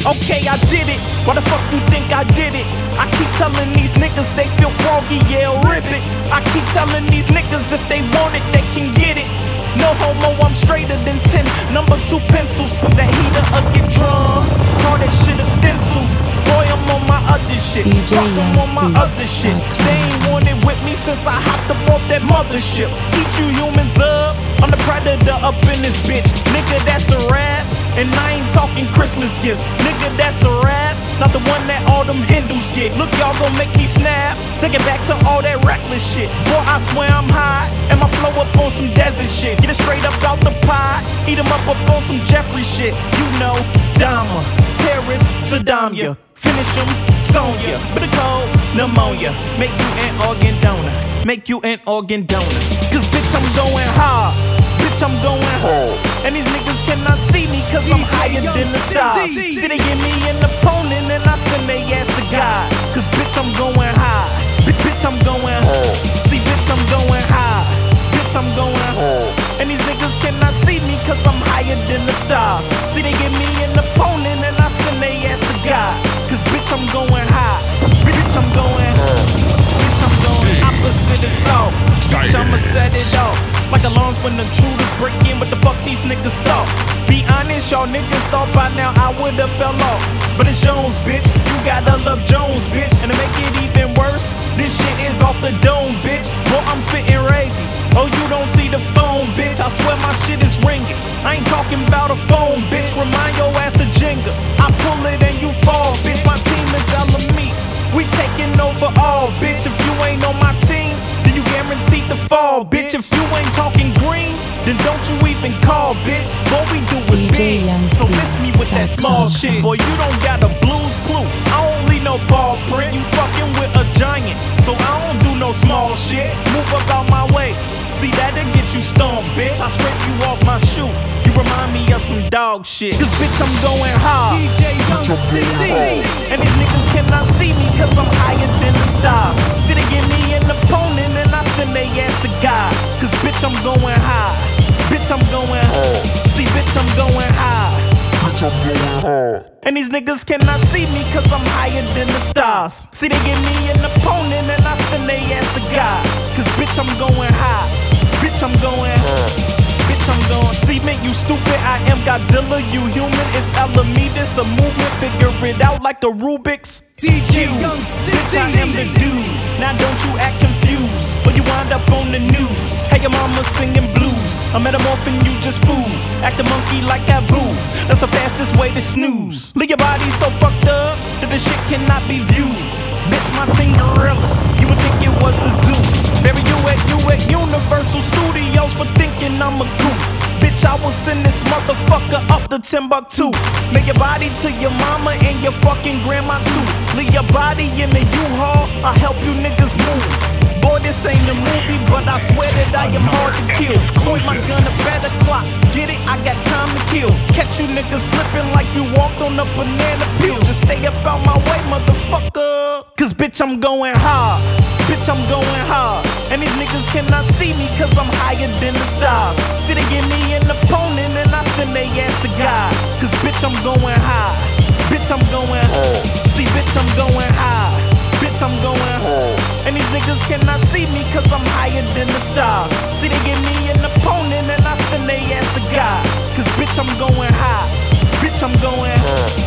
Okay, I did it. Why the fuck you think I did it? I keep telling these niggas they feel froggy, yeah, rip it. I keep telling these niggas if they want it, they can get it. No homo, I'm straighter than 10 number 2 pencils. That heater up get drunk, call that shit a stencil. Boy, I'm on my other shit. DJ I'm on my other shit. They ain't wanted with me since I hopped up off that mothership. Eat you humans up, I'm the predator up in this bitch. Nigga, that's a rap. And I ain't talking Christmas gifts. Nigga, that's a rap. Not the one that all them Hindus get. Look, y'all gon' make me snap. Take it back to all that reckless shit. Boy, I swear I'm high. And my flow up on some desert shit. Get it straight up out the pot. Eat 'em up on some Jeffrey shit. You know, Dahmer, terrorist, Saddam, ya. Finish 'em, Sonya. Bit of cold, pneumonia. Make you an organ donor. Make you an organ donor. Cause bitch, I'm going hard. Bitch, I'm going hard. And these niggas cannot see me cause I'm higher than the stars. See, they give me an opponent and I send they ass to God. Cause bitch, I'm going high. Bitch, I'm going hard. See, bitch, I'm going high. Bitch, I'm going hard. And these niggas cannot see me cause I'm higher than the stars. See, they give me an opponent and I send they ass to God. Cause bitch, I'm going high. Bitch, I'm going hard. Bitch, I'm going opposite is off. Bitch, I'ma set it off. Like alarms when the intruders break in, what the fuck these niggas thought? Be honest, y'all niggas thought by now I would've fell off. But it's Jones, bitch, you gotta love Jones, bitch. And to make it even worse, this shit is off the dome, bitch. Well, I'm spitting rabies. Oh, you don't see the phone, bitch. I swear my shit is ringing. I ain't talking about a phone, bitch. Remind your ass of Jenga. I pull it and you fall, bitch. My team is LME. We taking over all, bitch. If you ain't on my team, then you guaranteed to fall, bitch. If you ain't talking green, then don't you even call, bitch. What we do is big, so miss me with that small shit. Boy, you don't got a blues clue. I only know ball print. You fucking with a giant, so I don't do no small shit. Move up out my way. See, that'll get you stoned, bitch. I scrape you off my shoe. You remind me of some dog shit. Cause bitch, I'm going hard. And these niggas cannot see me cause I'm higher than the stars. See, they give me an opponent and I send they ass to God. Cause bitch, I'm going high. Bitch, I'm going hard. See, bitch, I'm going high. Bitch, I'm going hard. And these niggas cannot see me cause I'm higher than the stars. See, they give me an opponent and I send they ass to God. Cause bitch, I'm going high. Bitch, I'm going hard. Bitch, I'm going. See, man, you stupid. I am Godzilla. You human. It's Alameda. A movement. Figure it out like a Rubik's DJ Cube. Young City. Bitch, I am the dude. Now don't you act confused, or you wind up on the news. Hey, your mama singing blues. I'm metamorphing you just fool. Act a monkey like Abu. That's the fastest way to snooze. Leave your body so fucked up that the shit cannot be viewed. Bitch, my team gorillas. You would think it was the zoo. Bury you at Universal Studios for thinking I'm a goof. Bitch, I will send this motherfucker up to Timbuktu. Make your body to your mama and your fucking grandma too. Leave your body in the U-Haul. I'll help you niggas move. Boy, this ain't a movie, but I swear that I am hard to kill. Point my gun a better clock. Get it? I got time to kill. Catch you niggas slipping like you walked on a banana peel. Just stay up out my way, motherfucker. Cause bitch, I'm going hard. Bitch, I'm going hard. And these niggas cannot see me cause I'm higher than the stars. See, they give me an opponent and I send they ass to God. Cause bitch, I'm going high. Bitch, I'm going hard. See, bitch, I'm going high. Bitch, I'm going hard. And these niggas cannot see me cause I'm higher than the stars. See, they give me an opponent and I send they ass to God. Cause bitch, I'm going high. Bitch, I'm going hard.